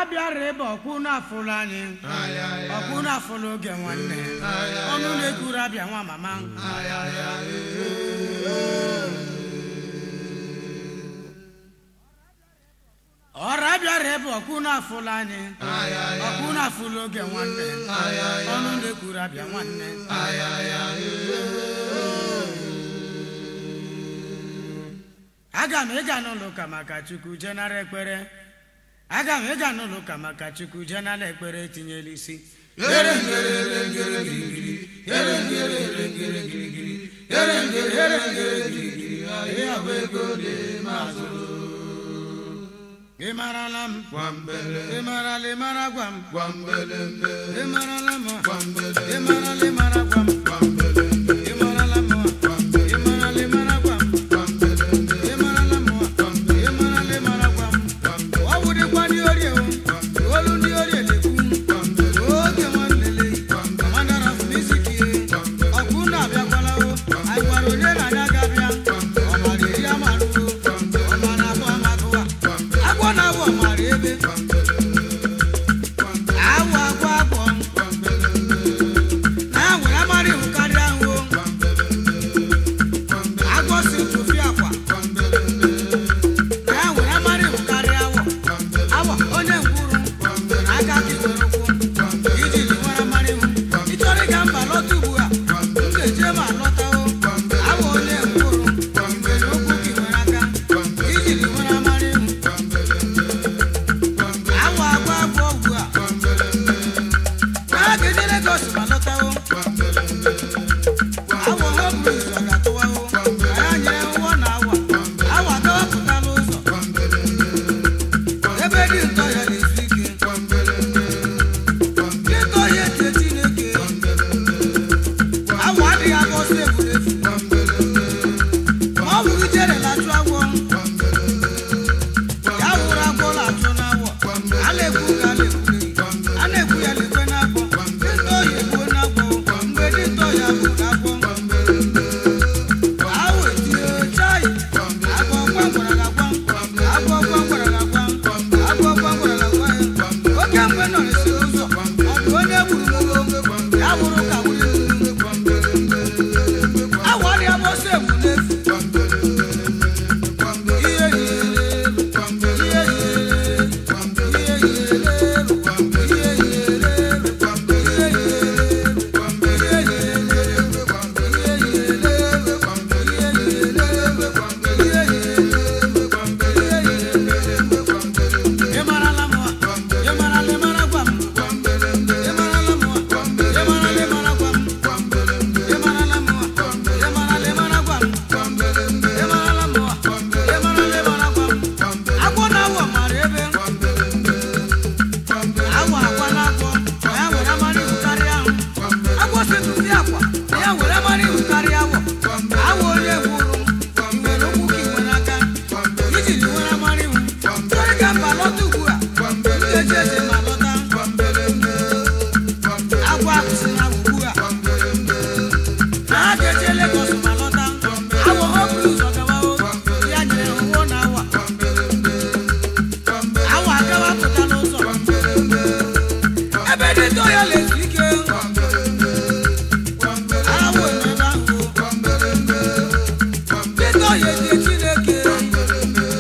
Orabia reba okuna fulani okuna fologe nwanne onu na-ekura bia nwa mama Orabia reba okuna fulani okuna fologe nwanne onu na-ekura bia nwanne Aga m ịga n'ụlọ ụka maka Chukwu jenara ekpere Aga m ịga n'ụlọ ụka maka Chukwu jenara ekpere tinyela isi Ị marala m ị marala ị mara gwa m ị marala m ị marala ị mara gwa m ị marala m ị marala ị mara gwa m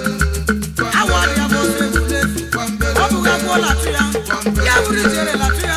Ya